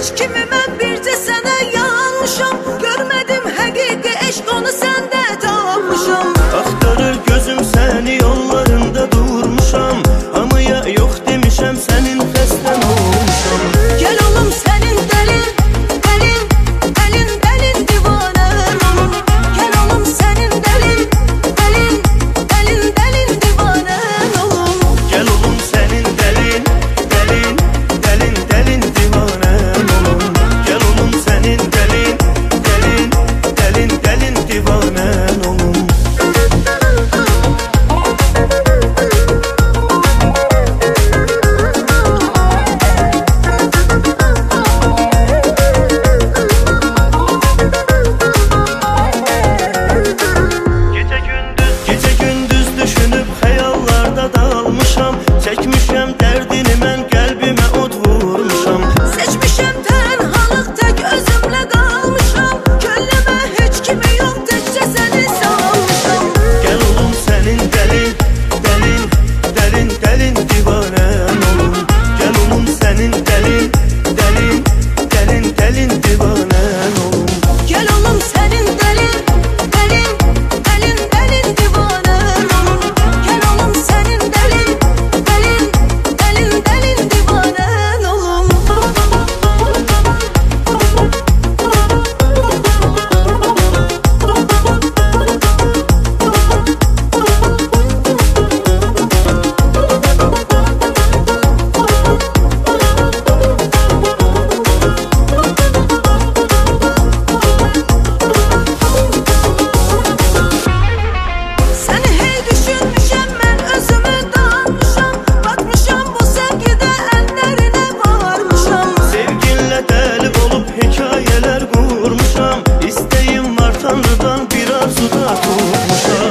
heç kimi, mən bircə sənə yanmışam. Görmədim həqiqi eşq, onu səndə tapmışam. Axtarır gözüm səni, yollarında durmuşam. Hamıya yox demişəm, sənin xəstən olmuşam. Gəl olum sənin dəlin, dəlin, dəlin, dəlin divanən olum. Gəl olum sənin dəlin, dəlin, dəlin, dəlin divanən olum. Gəl olum sənin dəlin, dəlin, dəlin, dəlin divanən olum. Gəl olum sənin dəlin, dəlin, dəlin, dəlin divanən olum. Gecə gündüz düşünüb xəyallarda dalmışam. Çəkmişəm dərdini mən, qəlbimə od vurmuşam. Seçmişəm tənhalıq, tək özümlə qalmışam. Könlümə heç kimi yox, təkcə səni salmışam. Gəl olum sənin dəlin, dəlin, dəlin, dəlin divanən olum. Gəl olum sənin dəlin, dəlin, dəlin, dəlin divanən olum. Gəl olum sənin dəlin, dəlin, dəlin, dəlin divanən olum. Gəl olum sənin dəlin, dəlin, dəlin, dəlin divanən olum. Səni hey düşünmüşəm, mən özümü danmışam. Batmışam bu sevgidə, əllərinə varmışam. Sevginlə dəli olub hekayələr qurmuşam. İstəyim var Tanrıdan, bir arzuda tutmuşam.